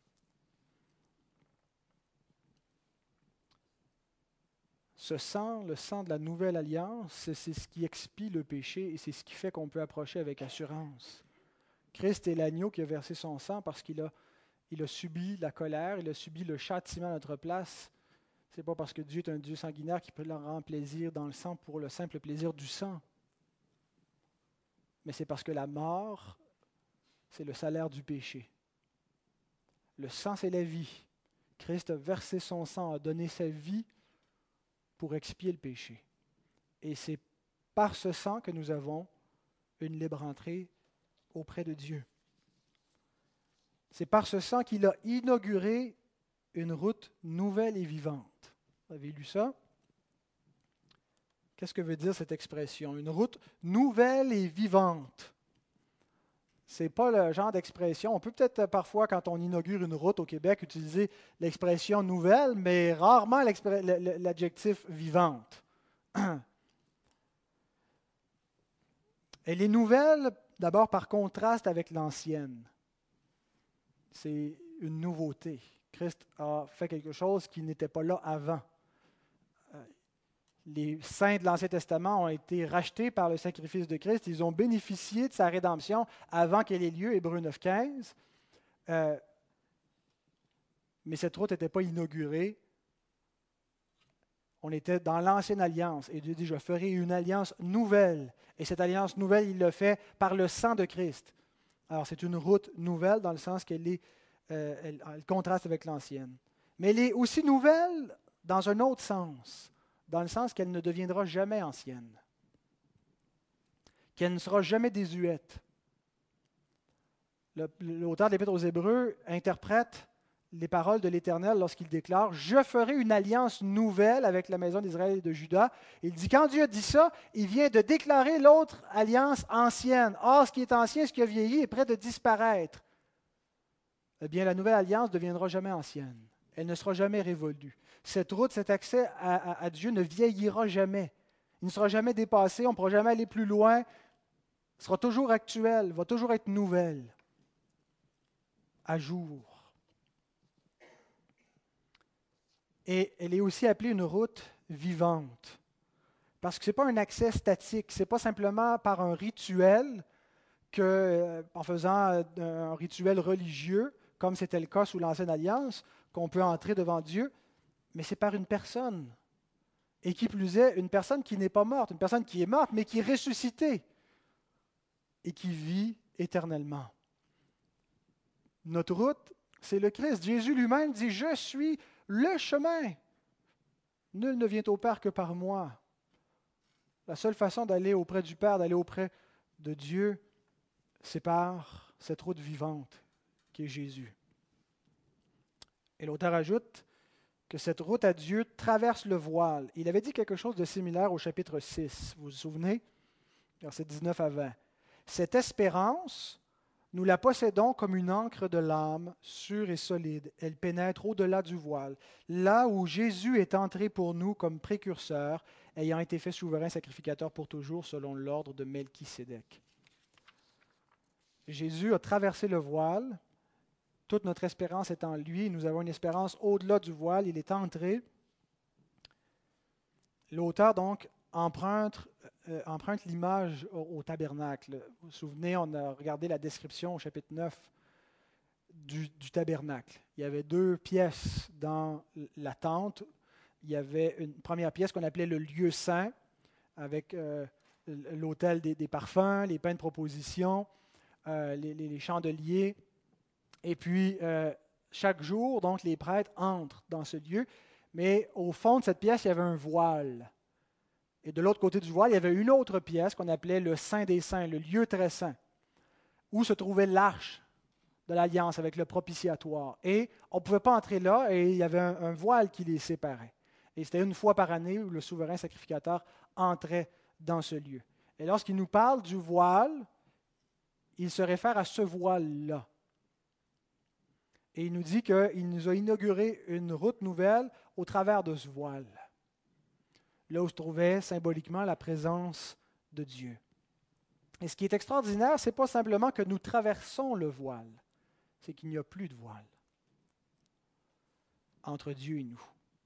Ce sang, le sang de la nouvelle alliance, c'est ce qui expie le péché et c'est ce qui fait qu'on peut approcher avec assurance. Christ est l'agneau qui a versé son sang parce qu'il a subi la colère, il a subi le châtiment à notre place. Ce n'est pas parce que Dieu est un Dieu sanguinaire qui peut leur rendre plaisir dans le sang pour le simple plaisir du sang. Mais c'est parce que la mort, c'est le salaire du péché. Le sang, c'est la vie. Christ a versé son sang, a donné sa vie pour expier le péché. Et c'est par ce sang que nous avons une libre entrée auprès de Dieu. C'est par ce sang qu'il a inauguré une route nouvelle et vivante. Vous avez lu ça? Qu'est-ce que veut dire cette expression? Une route nouvelle et vivante. Ce n'est pas le genre d'expression. On peut peut-être parfois, quand on inaugure une route au Québec, utiliser l'expression nouvelle, mais rarement l'adjectif vivante. Elle est nouvelle d'abord par contraste avec l'ancienne. C'est une nouveauté. Christ a fait quelque chose qui n'était pas là avant. Les saints de l'Ancien Testament ont été rachetés par le sacrifice de Christ. Ils ont bénéficié de sa rédemption avant qu'elle ait lieu, Hébreux 9,15. Mais cette route n'était pas inaugurée. On était dans l'Ancienne Alliance. Et Dieu dit, je ferai une alliance nouvelle. Et cette alliance nouvelle, il le fait par le sang de Christ. Alors, c'est une route nouvelle dans le sens qu'elle elle contraste avec l'ancienne. Mais elle est aussi nouvelle dans un autre sens, dans le sens qu'elle ne deviendra jamais ancienne, qu'elle ne sera jamais désuète. L'auteur de l'Épître aux Hébreux interprète les paroles de l'Éternel lorsqu'il déclare « Je ferai une alliance nouvelle avec la maison d'Israël et de Juda ». Il dit, quand Dieu dit ça, il vient de déclarer l'autre alliance ancienne. Or, ce qui est ancien, ce qui a vieilli, est prêt de disparaître. Eh bien, la nouvelle alliance ne deviendra jamais ancienne. Elle ne sera jamais révolue. Cette route, cet accès à Dieu ne vieillira jamais. Il ne sera jamais dépassé, on ne pourra jamais aller plus loin. Il sera toujours actuel, va toujours être nouvelle, à jour. Et elle est aussi appelée une route vivante. Parce que ce n'est pas un accès statique, ce n'est pas simplement par un rituel, en faisant un rituel religieux, comme c'était le cas sous l'Ancienne Alliance, qu'on peut entrer devant Dieu, mais c'est par une personne. Et qui plus est, une personne qui n'est pas morte, une personne qui est morte, mais qui est ressuscitée et qui vit éternellement. Notre route, c'est le Christ. Jésus lui-même dit, je suis le chemin. Nul ne vient au Père que par moi. La seule façon d'aller auprès du Père, d'aller auprès de Dieu, c'est par cette route vivante qui est Jésus. Et l'auteur ajoute que cette route à Dieu traverse le voile. Il avait dit quelque chose de similaire au chapitre 6, vous vous souvenez, versets 19 à 20. Cette espérance, nous la possédons comme une ancre de l'âme, sûre et solide. Elle pénètre au-delà du voile, là où Jésus est entré pour nous comme précurseur, ayant été fait souverain sacrificateur pour toujours selon l'ordre de Melchisédek. Jésus a traversé le voile. Toute notre espérance est en lui. Nous avons une espérance au-delà du voile. Il est entré. L'auteur, donc, emprunte l'image au tabernacle. Vous vous souvenez, on a regardé la description au chapitre 9 du tabernacle. Il y avait deux pièces dans la tente. Il y avait une première pièce qu'on appelait le lieu saint, avec l'autel des parfums, les pains de proposition, les chandeliers. Et puis, chaque jour, donc, les prêtres entrent dans ce lieu, mais au fond de cette pièce, il y avait un voile. Et de l'autre côté du voile, il y avait une autre pièce qu'on appelait le Saint des Saints, le lieu très saint, où se trouvait l'arche de l'Alliance avec le propitiatoire. Et on ne pouvait pas entrer là, et il y avait un voile qui les séparait. Et c'était une fois par année où le souverain sacrificateur entrait dans ce lieu. Et lorsqu'il nous parle du voile, il se réfère à ce voile-là. Et il nous dit qu'il nous a inauguré une route nouvelle au travers de ce voile, là où se trouvait symboliquement la présence de Dieu. Et ce qui est extraordinaire, ce n'est pas simplement que nous traversons le voile, c'est qu'il n'y a plus de voile entre Dieu et nous.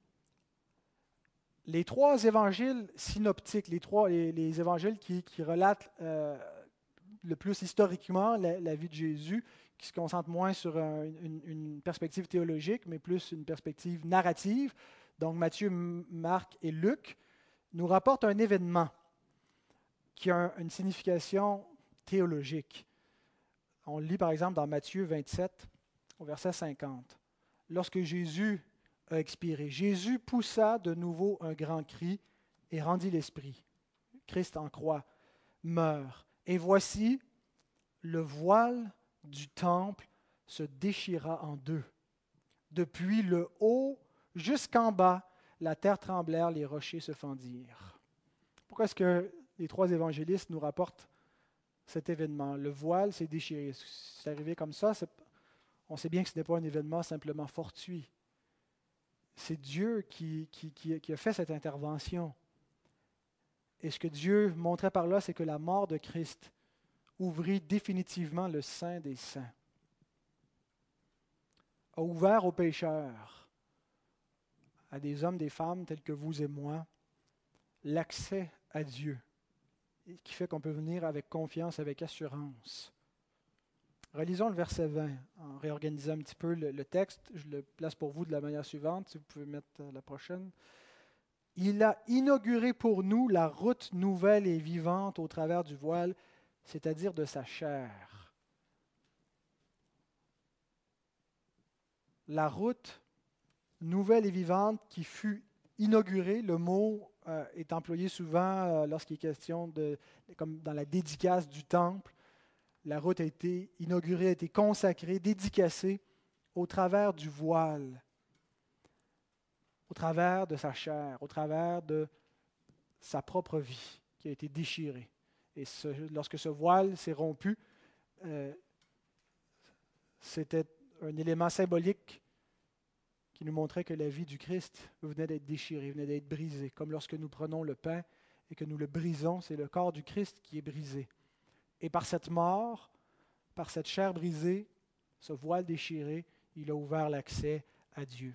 Les trois évangiles synoptiques, les évangiles qui relatent le plus historiquement la vie de Jésus, qui se concentre moins sur une perspective théologique, mais plus une perspective narrative. Donc Matthieu, Marc et Luc nous rapportent un événement qui a une signification théologique. On le lit par exemple dans Matthieu 27, au verset 50. Lorsque Jésus a expiré, Jésus poussa de nouveau un grand cri et rendit l'esprit. Christ en croix meurt. Et voici, le voile du temple se déchira en deux. Depuis le haut jusqu'en bas, la terre tremblèrent, les rochers se fendirent. Pourquoi est-ce que les trois évangélistes nous rapportent cet événement? Le voile s'est déchiré. C'est arrivé comme ça. On sait bien que ce n'est pas un événement simplement fortuit. C'est Dieu qui a fait cette intervention. Et ce que Dieu montrait par là, c'est que la mort de Christ ouvrit définitivement le Saint des Saints, a ouvert aux pécheurs, à des hommes, des femmes tels que vous et moi, l'accès à Dieu, qui fait qu'on peut venir avec confiance, avec assurance. Relisons le verset 20, en réorganisant un petit peu le texte. Je le place pour vous de la manière suivante, si vous pouvez mettre la prochaine. Il a inauguré pour nous la route nouvelle et vivante au travers du voile, c'est-à-dire de sa chair. La route nouvelle et vivante qui fut inaugurée, le mot est employé souvent lorsqu'il est question comme dans la dédicace du temple. La route a été inaugurée, a été consacrée, dédicacée au travers du voile, au travers de sa chair, au travers de sa propre vie qui a été déchirée. Et lorsque ce voile s'est rompu, c'était un élément symbolique qui nous montrait que la vie du Christ venait d'être déchirée, venait d'être brisée. Comme lorsque nous prenons le pain et que nous le brisons, c'est le corps du Christ qui est brisé. Et par cette mort, par cette chair brisée, ce voile déchiré, il a ouvert l'accès à Dieu.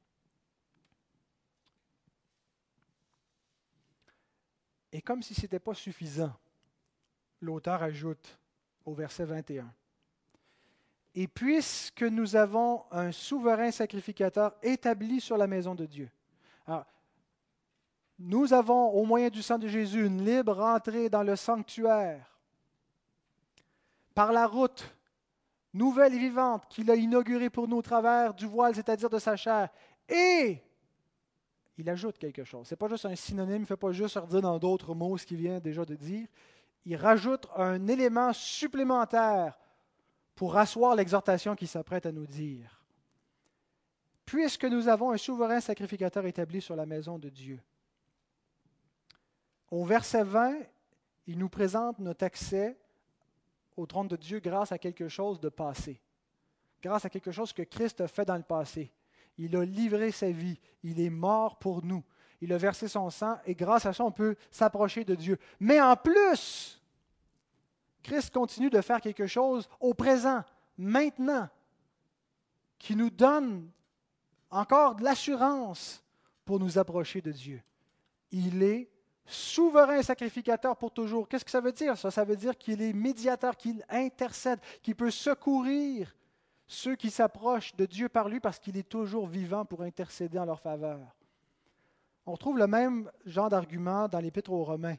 Et comme si ce n'était pas suffisant, l'auteur ajoute au verset 21. Et puisque nous avons un souverain sacrificateur établi sur la maison de Dieu. Alors, Nous avons, au moyen du sang de Jésus, une libre entrée dans le sanctuaire par la route nouvelle et vivante qu'il a inaugurée pour nous au travers du voile, c'est-à-dire de sa chair. Et il ajoute quelque chose. Ce n'est pas juste un synonyme, il ne fait pas juste redire dans d'autres mots ce qu'il vient déjà de dire. Il rajoute un élément supplémentaire pour asseoir l'exhortation qu'il s'apprête à nous dire. Puisque nous avons un souverain sacrificateur établi sur la maison de Dieu. Au verset 20, il nous présente notre accès au trône de Dieu grâce à quelque chose de passé, grâce à quelque chose que Christ a fait dans le passé. Il a livré sa vie, il est mort pour nous, il a versé son sang et grâce à ça, on peut s'approcher de Dieu. Mais en plus, Christ continue de faire quelque chose au présent, maintenant, qui nous donne encore de l'assurance pour nous approcher de Dieu. Il est souverain sacrificateur pour toujours. Qu'est-ce que ça veut dire, ça? Ça veut dire qu'il est médiateur, qu'il intercède, qu'il peut secourir ceux qui s'approchent de Dieu par lui parce qu'il est toujours vivant pour intercéder en leur faveur. On retrouve le même genre d'argument dans l'Épître aux Romains,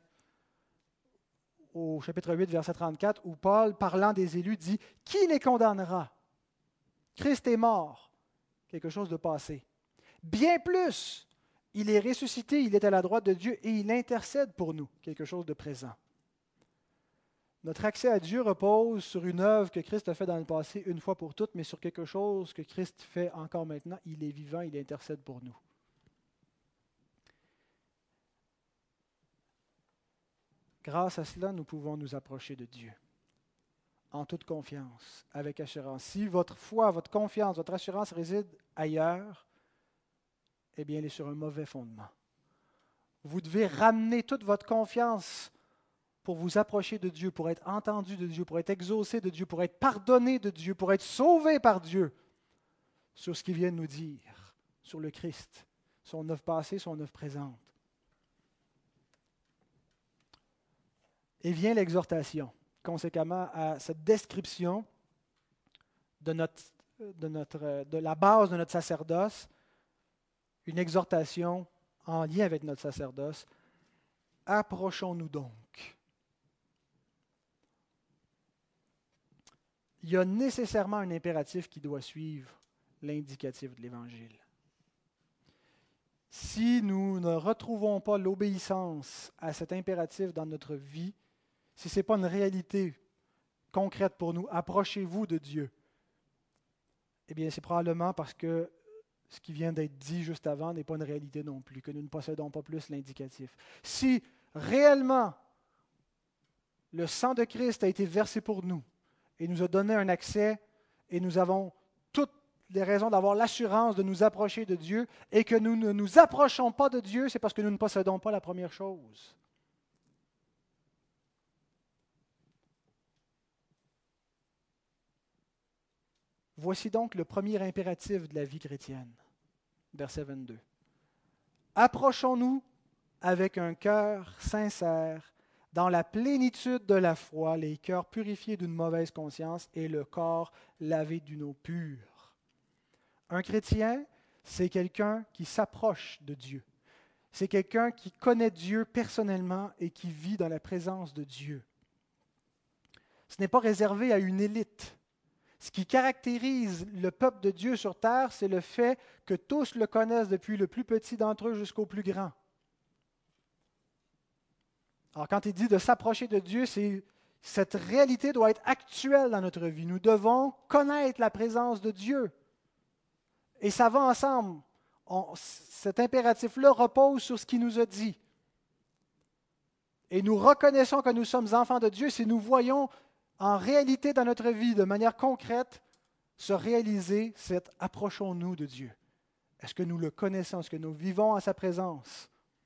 au chapitre 8, verset 34, où Paul, parlant des élus, dit « Qui les condamnera? Christ est mort. » Quelque chose de passé. Bien plus, il est ressuscité, il est à la droite de Dieu et il intercède pour nous, quelque chose de présent. Notre accès à Dieu repose sur une œuvre que Christ a faite dans le passé une fois pour toutes, mais sur quelque chose que Christ fait encore maintenant. Il est vivant, il intercède pour nous. Grâce à cela, nous pouvons nous approcher de Dieu en toute confiance, avec assurance. Si votre foi, votre confiance, votre assurance réside ailleurs, eh bien, elle est sur un mauvais fondement. Vous devez ramener toute votre confiance pour vous approcher de Dieu, pour être entendu de Dieu, pour être exaucé de Dieu, pour être pardonné de Dieu, pour être sauvé par Dieu, sur ce qu'il vient de nous dire, sur le Christ, son œuvre passée, son œuvre présente. Et vient l'exhortation, conséquemment à cette description de la base de notre sacerdoce, une exhortation en lien avec notre sacerdoce. Approchons-nous donc. Il y a nécessairement un impératif qui doit suivre l'indicatif de l'Évangile. Si nous ne retrouvons pas l'obéissance à cet impératif dans notre vie, si ce n'est pas une réalité concrète pour nous, approchez-vous de Dieu, eh bien c'est probablement parce que ce qui vient d'être dit juste avant n'est pas une réalité non plus, que nous ne possédons pas plus l'indicatif. Si réellement le sang de Christ a été versé pour nous et nous a donné un accès et nous avons toutes les raisons d'avoir l'assurance de nous approcher de Dieu et que nous ne nous approchons pas de Dieu, c'est parce que nous ne possédons pas la première chose. Voici donc le premier impératif de la vie chrétienne. Verset 22. Approchons-nous avec un cœur sincère, dans la plénitude de la foi, les cœurs purifiés d'une mauvaise conscience et le corps lavé d'une eau pure. Un chrétien, c'est quelqu'un qui s'approche de Dieu. C'est quelqu'un qui connaît Dieu personnellement et qui vit dans la présence de Dieu. Ce n'est pas réservé à une élite. Ce qui caractérise le peuple de Dieu sur terre, c'est le fait que tous le connaissent depuis le plus petit d'entre eux jusqu'au plus grand. Alors quand il dit de s'approcher de Dieu, cette réalité doit être actuelle dans notre vie. Nous devons connaître la présence de Dieu. Et ça va ensemble. Cet impératif-là repose sur ce qu'il nous a dit. Et nous reconnaissons que nous sommes enfants de Dieu si nous voyons en réalité dans notre vie, de manière concrète, se réaliser cette approchons-nous de Dieu. Est-ce que nous le connaissons? Est-ce que nous vivons à sa présence?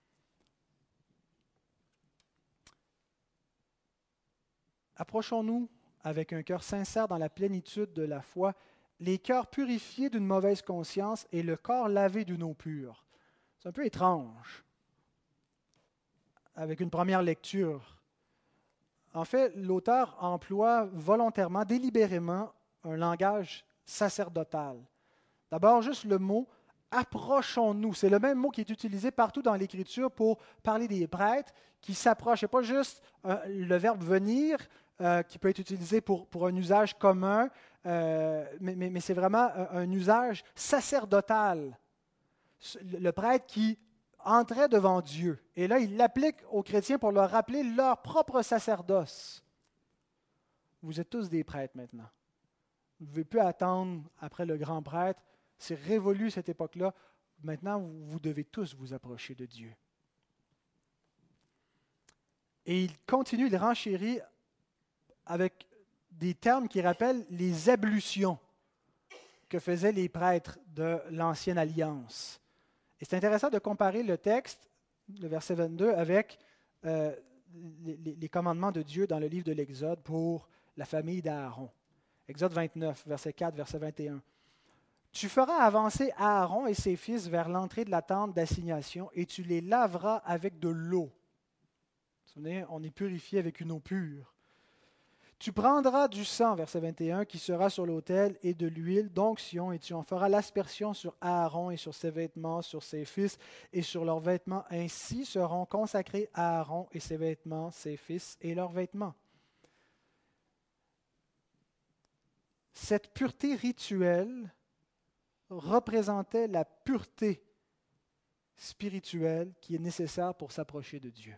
Approchons-nous avec un cœur sincère dans la plénitude de la foi, les cœurs purifiés d'une mauvaise conscience et le corps lavé d'une eau pure. C'est un peu étrange avec une première lecture. En fait, l'auteur emploie volontairement, délibérément, un langage sacerdotal. D'abord, juste le mot « approchons-nous. C'est le même mot qui est utilisé partout dans l'Écriture pour parler des prêtres qui s'approchent. Ce n'est pas juste le verbe venir qui peut être utilisé pour un usage commun, mais c'est vraiment un usage sacerdotal. Le prêtre qui entrait devant Dieu. Et là, il l'applique aux chrétiens pour leur rappeler leur propre sacerdoce. Vous êtes tous des prêtres maintenant. Vous ne devez plus attendre après le grand prêtre. C'est révolu cette époque-là. Maintenant, vous devez tous vous approcher de Dieu. Et il continue, il renchérit avec des termes qui rappellent les ablutions que faisaient les prêtres de l'Ancienne Alliance. Et c'est intéressant de comparer le texte, le verset 22, avec les commandements de Dieu dans le livre de l'Exode pour la famille d'Aaron. Exode 29, verset 4, verset 21. Tu feras avancer Aaron et ses fils vers l'entrée de la tente d'assignation et tu les laveras avec de l'eau. Vous vous souvenez, on est purifié avec une eau pure. Tu prendras du sang, verset 21, qui sera sur l'autel et de l'huile d'onction et tu en feras l'aspersion sur Aaron et sur ses vêtements, sur ses fils et sur leurs vêtements. Ainsi seront consacrés Aaron et ses vêtements, ses fils et leurs vêtements. Cette pureté rituelle représentait la pureté spirituelle qui est nécessaire pour s'approcher de Dieu.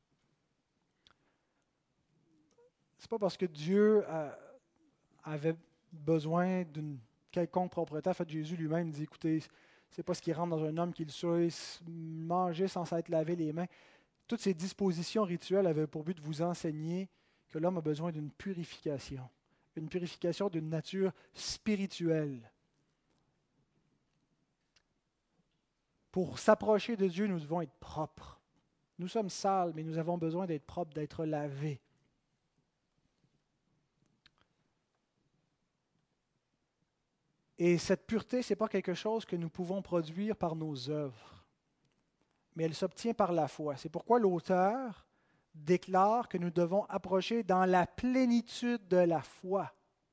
Ce n'est pas parce que Dieu avait besoin d'une quelconque propreté. En fait, Jésus lui-même dit, écoutez, ce n'est pas ce qui rentre dans un homme qu'il soit manger sans s'être lavé les mains. Toutes ces dispositions rituelles avaient pour but de vous enseigner que l'homme a besoin d'une purification d'une nature spirituelle. Pour s'approcher de Dieu, nous devons être propres. Nous sommes sales, mais nous avons besoin d'être propres, d'être lavés. Et cette pureté, ce n'est pas quelque chose que nous pouvons produire par nos œuvres, mais elle s'obtient par la foi. C'est pourquoi l'auteur déclare que nous devons approcher dans la plénitude de la foi.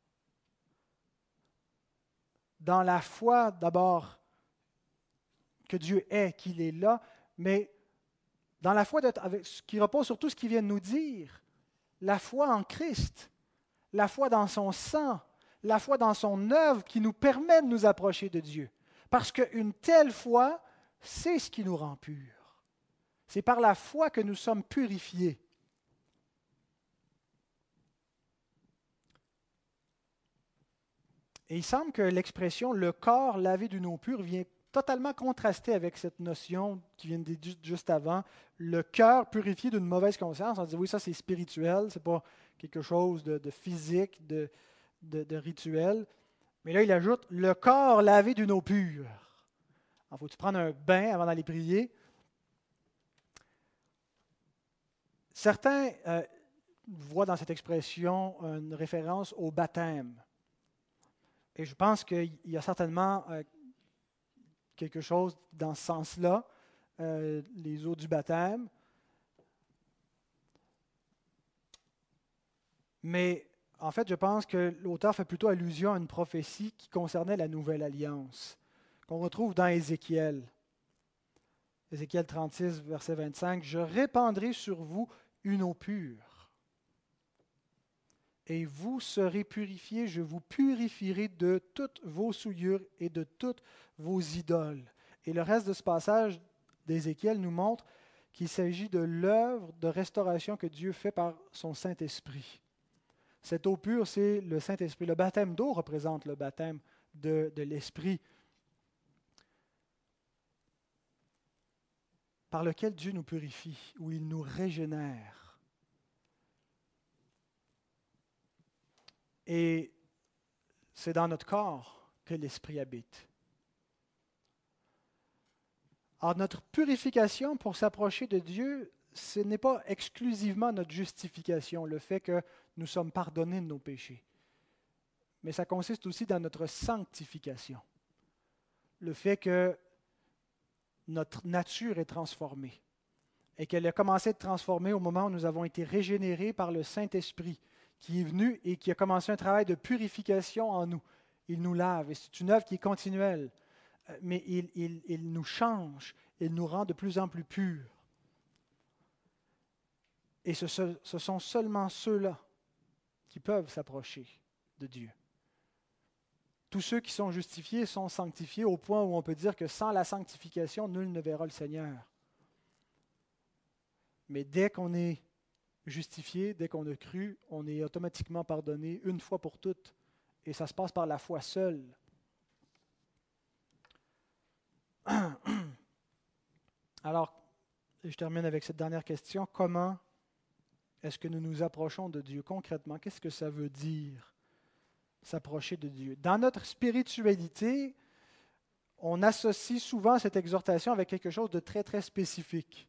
Dans la foi, d'abord, que Dieu est, qu'il est là, mais dans la foi qui repose sur tout ce qu'il vient de nous dire, la foi en Christ, la foi dans son sang, la foi dans son œuvre qui nous permet de nous approcher de Dieu. Parce qu'une telle foi, c'est ce qui nous rend purs. C'est par la foi que nous sommes purifiés. Et il semble que l'expression « le corps lavé d'une eau pure » vient totalement contraster avec cette notion qui vient de dire juste avant, le cœur purifié d'une mauvaise conscience. On dit oui, ça c'est spirituel, c'est pas quelque chose de physique, de rituel. Mais là, il ajoute le corps lavé d'une eau pure. Il faut-tu prendre un bain avant d'aller prier? Certains voient dans cette expression une référence au baptême. Et je pense qu'il y a certainement quelque chose dans ce sens-là, les eaux du baptême. Mais en fait, je pense que l'auteur fait plutôt allusion à une prophétie qui concernait la nouvelle alliance, qu'on retrouve dans Ézéchiel. Ézéchiel 36, verset 25, « Je répandrai sur vous une eau pure. Et vous serez purifiés, je vous purifierai de toutes vos souillures et de toutes vos idoles. » Et le reste de ce passage d'Ézéchiel nous montre qu'il s'agit de l'œuvre de restauration que Dieu fait par son Saint-Esprit. Cette eau pure, c'est le Saint-Esprit. Le baptême d'eau représente le baptême de l'Esprit, par lequel Dieu nous purifie, où il nous régénère. Et c'est dans notre corps que l'Esprit habite. Alors notre purification pour s'approcher de Dieu, ce n'est pas exclusivement notre justification, le fait que nous sommes pardonnés de nos péchés. Mais ça consiste aussi dans notre sanctification. Le fait que notre nature est transformée et qu'elle a commencé à être transformée au moment où nous avons été régénérés par le Saint-Esprit qui est venu et qui a commencé un travail de purification en nous. Il nous lave et c'est une œuvre qui est continuelle. mais il nous change, il nous rend de plus en plus purs. Et ce sont seulement ceux-là qui peuvent s'approcher de Dieu. Tous ceux qui sont justifiés sont sanctifiés au point où on peut dire que sans la sanctification, nul ne verra le Seigneur. Mais dès qu'on est justifié, dès qu'on a cru, on est automatiquement pardonné une fois pour toutes. Et ça se passe par la foi seule. Alors, je termine avec cette dernière question. Comment est-ce que nous nous approchons de Dieu concrètement? Qu'est-ce que ça veut dire, s'approcher de Dieu? Dans notre spiritualité, on associe souvent cette exhortation avec quelque chose de très, très spécifique.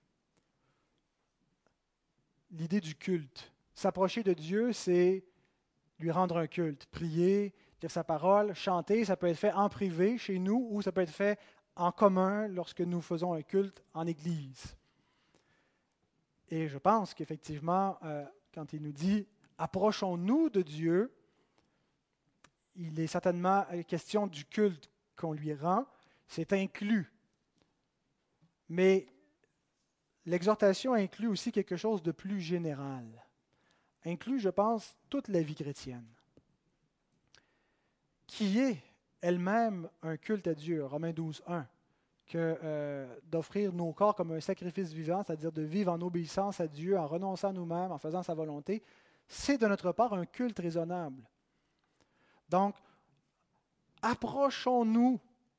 L'idée du culte. S'approcher de Dieu, c'est lui rendre un culte, prier, dire sa parole, chanter. Ça peut être fait en privé chez nous ou ça peut être fait en commun lorsque nous faisons un culte en Église. Et je pense qu'effectivement, quand il nous dit « approchons-nous de Dieu », il est certainement question du culte qu'on lui rend, c'est inclus. Mais l'exhortation inclut aussi quelque chose de plus général. Inclut, je pense, toute la vie chrétienne, qui est elle-même un culte à Dieu. Romains 12, 1. Que d'offrir nos corps comme un sacrifice vivant, c'est-à-dire de vivre en obéissance à Dieu, en renonçant à nous-mêmes, en faisant sa volonté, c'est de notre part un culte raisonnable. Donc, approchons-nous.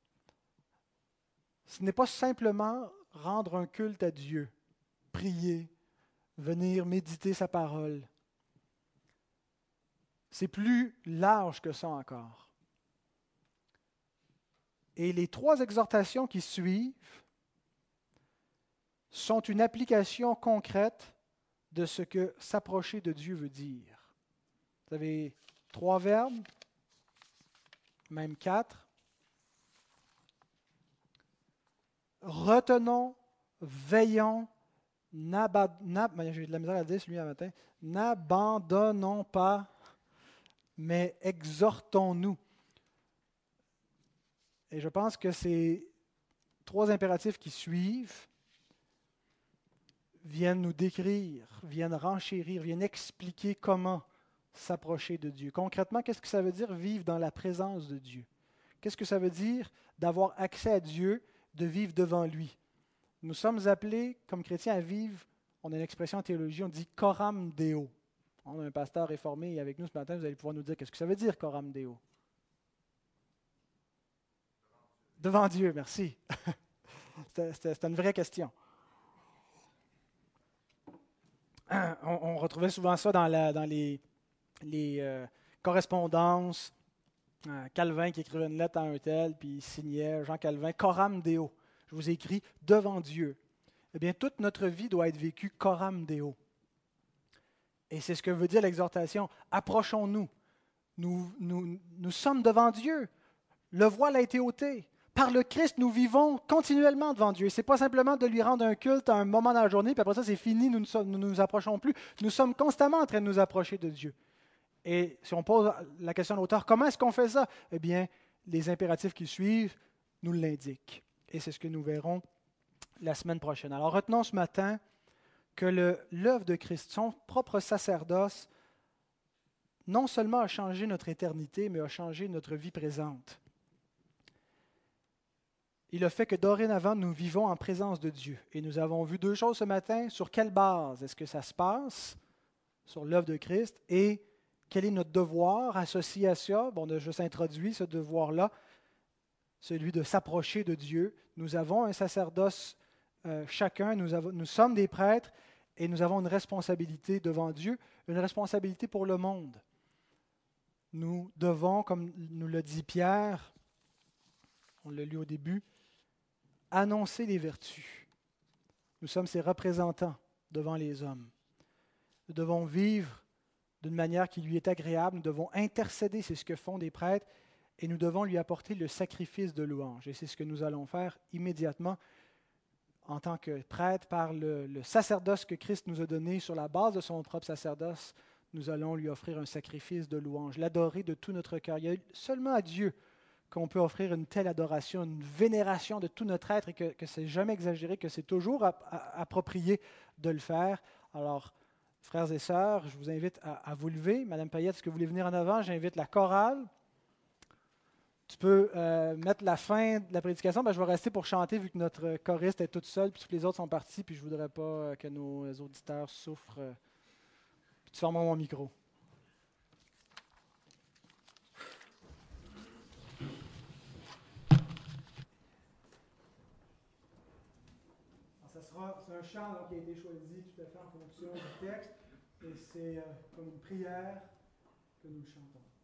Ce n'est pas simplement rendre un culte à Dieu, prier, venir méditer sa parole. C'est plus large que ça encore. Et les trois exhortations qui suivent sont une application concrète de ce que s'approcher de Dieu veut dire. Vous avez 3 verbes, même 4. Retenons, veillons, j'ai de la misère à dire celui-là matin, n'abandonnons pas, mais exhortons-nous. Et je pense que ces 3 impératifs qui suivent viennent nous décrire, viennent renchérir, viennent expliquer comment s'approcher de Dieu. Concrètement, qu'est-ce que ça veut dire vivre dans la présence de Dieu? Qu'est-ce que ça veut dire d'avoir accès à Dieu, de vivre devant lui? Nous sommes appelés, comme chrétiens, à vivre, on a une expression en théologie, on dit coram Deo. On a un pasteur réformé avec nous ce matin, vous allez pouvoir nous dire qu'est-ce que ça veut dire coram Deo? Devant Dieu, merci. C'était une vraie question. On retrouvait souvent ça dans les correspondances. Calvin qui écrivait une lettre à un tel, puis il signait Jean Calvin, coram Deo. Je vous ai écrit devant Dieu. Eh bien, toute notre vie doit être vécue coram Deo. Et c'est ce que veut dire l'exhortation. Approchons-nous. Nous sommes devant Dieu. Le voile a été ôté. Par le Christ, nous vivons continuellement devant Dieu. Ce n'est pas simplement de lui rendre un culte à un moment dans la journée, puis après ça, c'est fini, nous ne nous approchons plus. Nous sommes constamment en train de nous approcher de Dieu. Et si on pose la question à l'auteur, comment est-ce qu'on fait ça? Eh bien, les impératifs qui suivent nous l'indiquent. Et c'est ce que nous verrons la semaine prochaine. Alors, retenons ce matin que l'œuvre de Christ, son propre sacerdoce, non seulement a changé notre éternité, mais a changé notre vie présente. Il a fait que dorénavant, nous vivons en présence de Dieu. Et nous avons vu 2 choses ce matin. Sur quelle base est-ce que ça se passe? Sur l'œuvre de Christ. Et quel est notre devoir associé à ça? Bon, on a juste introduit ce devoir-là, celui de s'approcher de Dieu. Nous avons un sacerdoce chacun, nous sommes des prêtres et nous avons une responsabilité devant Dieu, une responsabilité pour le monde. Nous devons, comme nous l'a dit Pierre, on l'a lu au début, annoncer les vertus. Nous sommes ses représentants devant les hommes. Nous devons vivre d'une manière qui lui est agréable. Nous devons intercéder, c'est ce que font des prêtres, et nous devons lui apporter le sacrifice de louange. Et c'est ce que nous allons faire immédiatement en tant que prêtre par le sacerdoce que Christ nous a donné sur la base de son propre sacerdoce. Nous allons lui offrir un sacrifice de louange, l'adorer de tout notre cœur. Il y a seulement à Dieu qu'on peut offrir une telle adoration, une vénération de tout notre être et que c'est jamais exagéré, que c'est toujours approprié de le faire. Alors, frères et sœurs, je vous invite à vous lever. Madame Payette, est-ce que vous voulez venir en avant? J'invite la chorale. Tu peux mettre la fin de la prédication. Ben, je vais rester pour chanter vu que notre choriste est toute seule, puis tous les autres sont partis, puis je ne voudrais pas que nos auditeurs souffrent. Puis tu fermes mon micro. C'est un chant donc, qui a été choisi tout à fait en fonction du texte, et c'est comme une prière que nous chantons.